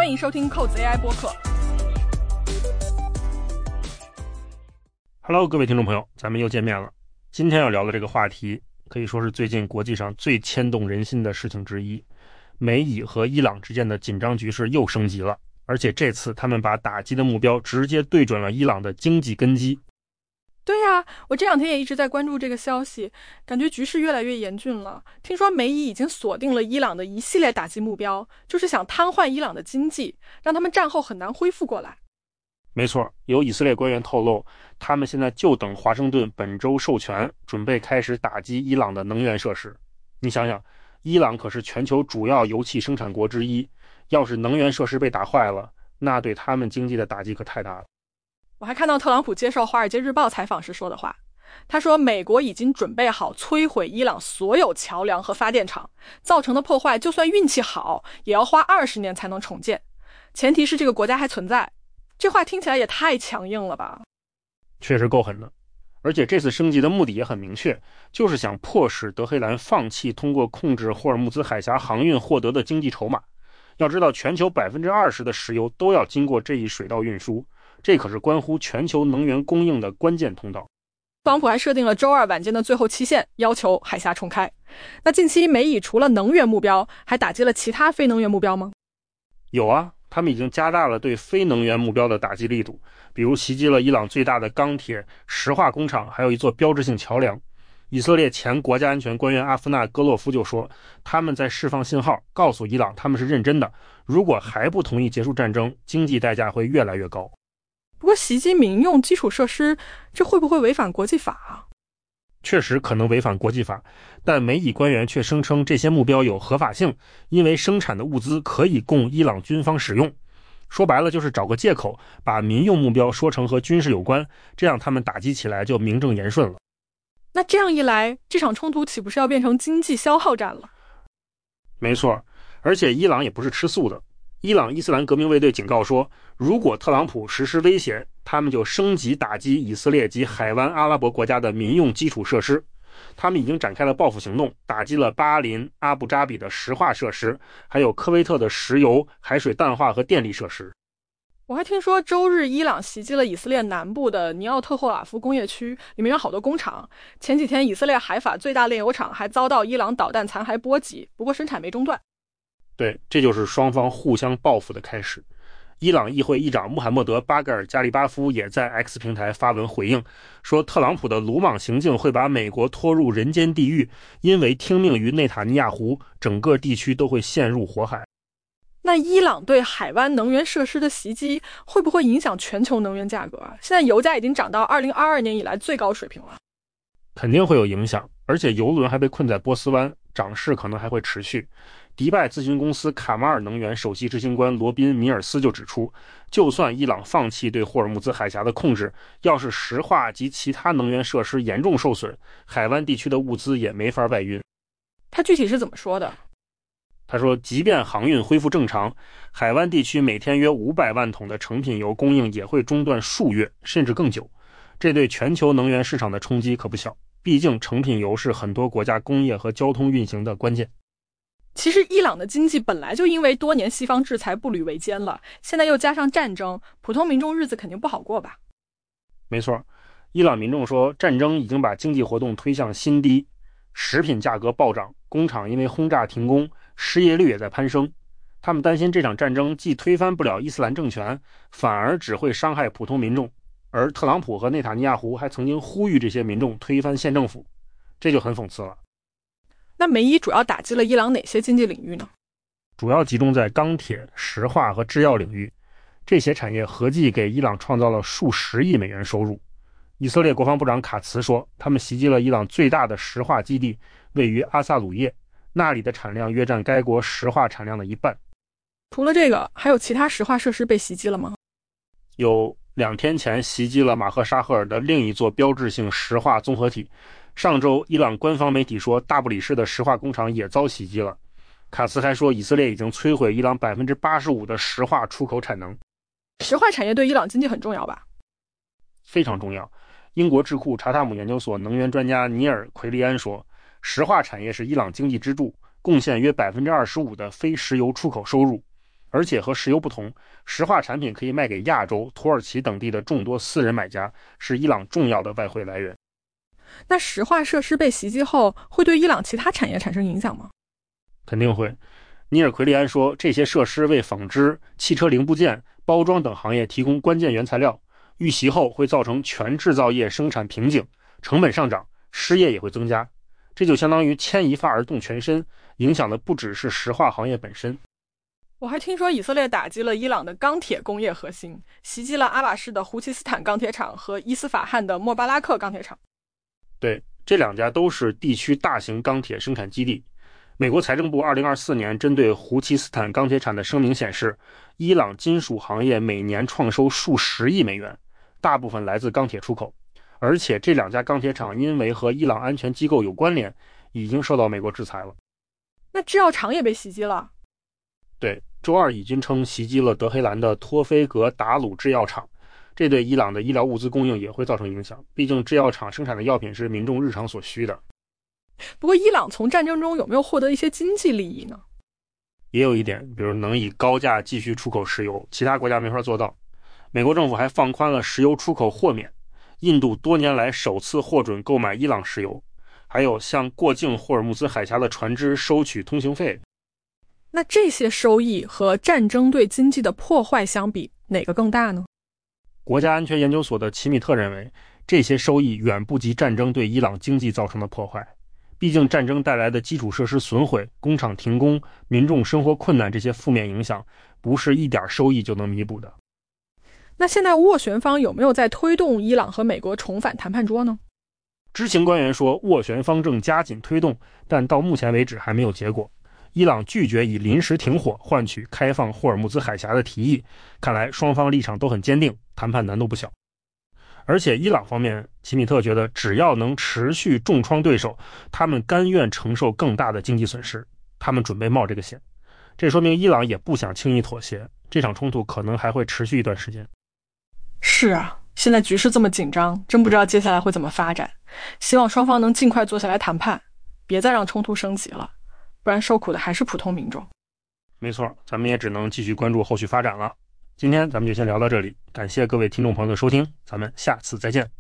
欢迎收听扣子 AI 播客。 Hello， 各位听众朋友，咱们又见面了。今天要聊的这个话题，可以说是最近国际上最牵动人心的事情之一。美以和伊朗之间的紧张局势又升级了，而且这次他们把打击的目标直接对准了伊朗的经济根基。 对呀，我这两天也一直在关注这个消息，感觉局势越来越严峻了。听说美以已经锁定了伊朗的一系列打击目标，就是想瘫痪伊朗的经济，让他们战后很难恢复过来。 没错，有以色列官员透露，他们现在就等华盛顿本周授权，准备开始打击伊朗的能源设施。你想想，伊朗可是全球主要油气生产国之一，要是能源设施被打坏了，那对他们经济的打击可太大了。 我还看到特朗普接受《华尔街日报》采访时说的话，他说美国已经准备好摧毁伊朗所有桥梁和发电厂，造成的破坏就算运气好也要花20年才能重建，前提是这个国家还存在。这话听起来也太强硬了吧。 确实够狠的，而且这次升级的目的也很明确，就是想迫使德黑兰放弃通过控制霍尔木兹海峡航运获得的经济筹码。要知道，全球20%的石油都要经过这一水道运输，这可是关乎全球能源供应的关键通道。 特朗普还设定了周二晚间的最后期限，要求海峡重开。那近期美以除了能源目标，还打击了其他非能源目标吗？ 有啊，他们已经加大了对非能源目标的打击力度，比如袭击了伊朗最大的钢铁、石化工厂，还有一座标志性桥梁。以色列前国家安全官员阿夫纳·戈洛夫就说，他们在释放信号，告诉伊朗他们是认真的，如果还不同意结束战争，经济代价会越来越高。 不过袭击民用基础设施，这会不会违反国际法啊？ 确实可能违反国际法，但美以官员却声称这些目标有合法性，因为生产的物资可以供伊朗军方使用。说白了就是找个借口，把民用目标说成和军事有关，这样他们打击起来就名正言顺了。 那这样一来，这场冲突岂不是要变成经济消耗战了？ 没错，而且伊朗也不是吃素的。伊朗伊斯兰革命卫队警告说，如果特朗普实施威胁，他们就升级打击以色列及海湾阿拉伯国家的民用基础设施。他们已经展开了报复行动，打击了巴林、阿布扎比的石化设施，还有科威特的石油、海水淡化和电力设施。 我还听说周日伊朗袭击了以色列南部的尼奥特霍拉夫工业区，里面有好多工厂。前几天以色列海法最大炼油厂还遭到伊朗导弹残骸波及，不过生产没中断。 对，这就是双方互相报复的开始。伊朗议会议长穆罕默德·巴盖尔·加利巴夫也在 X 平台发文回应，说特朗普的鲁莽行径会把美国拖入人间地狱，因为听命于内塔尼亚胡，整个地区都会陷入火海。 那伊朗对海湾能源设施的袭击会不会影响全球能源价格啊？现在油价已经涨到2022年以来最高水平了。 肯定会有影响，而且油轮还被困在波斯湾，涨势可能还会持续。迪拜咨询公司卡马尔能源首席执行官罗宾·米尔斯就指出，就算伊朗放弃对霍尔木兹海峡的控制，要是石化及其他能源设施严重受损，海湾地区的物资也没法外运。 他具体是怎么说的？ 他说，即便航运恢复正常，海湾地区每天约500万桶的成品油供应也会中断数月甚至更久，这对全球能源市场的冲击可不小，毕竟成品油是很多国家工业和交通运行的关键。 其实伊朗的经济本来就因为多年西方制裁步履维艰了，现在又加上战争，普通民众日子肯定不好过吧？ 没错，伊朗民众说，战争已经把经济活动推向新低，食品价格暴涨，工厂因为轰炸停工，失业率也在攀升。他们担心这场战争既推翻不了伊斯兰政权，反而只会伤害普通民众。而特朗普和内塔尼亚胡还曾经呼吁这些民众推翻县政府，这就很讽刺了。 那美以主要打击了伊朗哪些经济领域呢？ 主要集中在钢铁、石化和制药领域，这些产业合计给伊朗创造了数十亿美元收入。以色列国防部长卡茨说，他们袭击了伊朗最大的石化基地，位于阿萨鲁叶，那里的产量约占该国石化产量的1半。 除了这个，还有其他石化设施被袭击了吗？ 有2天前袭击了马赫沙赫尔的另一座标志性石化综合体。上周伊朗官方媒体说，大布里市的石化工厂也遭袭击了。卡茨还说，以色列已经摧毁伊朗85%的石化出口产能。 石化产业对伊朗经济很重要吧？ 非常重要。英国智库查塔姆研究所能源专家尼尔·奎利安说，石化产业是伊朗经济支柱，贡献约25%的非石油出口收入。 而且和石油不同，石化产品可以卖给亚洲、土耳其等地的众多私人买家，是伊朗重要的外汇来源。 那石化设施被袭击后，会对伊朗其他产业产生影响吗？ 肯定会。尼尔奎利安说，这些设施为纺织、汽车零部件、包装等行业提供关键原材料，遇袭后会造成全制造业生产瓶颈，成本上涨，失业也会增加。这就相当于牵一发而动全身，影响的不只是石化行业本身。 我还听说以色列打击了伊朗的钢铁工业核心，袭击了阿瓦士的胡奇斯坦钢铁厂和伊斯法罕的莫巴拉克钢铁厂。 对，这两家都是地区大型钢铁生产基地。美国财政部2024年针对胡奇斯坦钢铁厂的声明显示，伊朗金属行业每年创收数十亿美元，大部分来自钢铁出口。而且这两家钢铁厂因为和伊朗安全机构有关联，已经受到美国制裁了。 那制药厂也被袭击了？ 对，周二以军称袭击了德黑兰的托菲格达鲁制药厂，这对伊朗的医疗物资供应也会造成影响，毕竟制药厂生产的药品是民众日常所需的。 不过伊朗从战争中有没有获得一些经济利益呢？ 也有一点，比如能以高价继续出口石油，其他国家没法做到。美国政府还放宽了石油出口豁免，印度多年来首次获准购买伊朗石油，还有向过境霍尔木兹海峡的船只收取通行费。 那这些收益和战争对经济的破坏相比，哪个更大呢？ 国家安全研究所的齐米特认为，这些收益远不及战争对伊朗经济造成的破坏。毕竟战争带来的基础设施损毁、工厂停工、民众生活困难这些负面影响，不是一点收益就能弥补的。 那现在斡旋方有没有在推动伊朗和美国重返谈判桌呢？ 知情官员说，斡旋方正加紧推动，但到目前为止还没有结果。伊朗拒绝以临时停火换取开放霍尔木兹海峡的提议，看来双方立场都很坚定，谈判难度不小。而且伊朗方面，齐米特觉得只要能持续重创对手，他们甘愿承受更大的经济损失，他们准备冒这个险。这说明伊朗也不想轻易妥协，这场冲突可能还会持续一段时间。 是啊，现在局势这么紧张，真不知道接下来会怎么发展。希望双方能尽快坐下来谈判，别再让冲突升级了，不然受苦的还是普通民众。 没错，咱们也只能继续关注后续发展了。今天咱们就先聊到这里，感谢各位听众朋友的收听，咱们下次再见。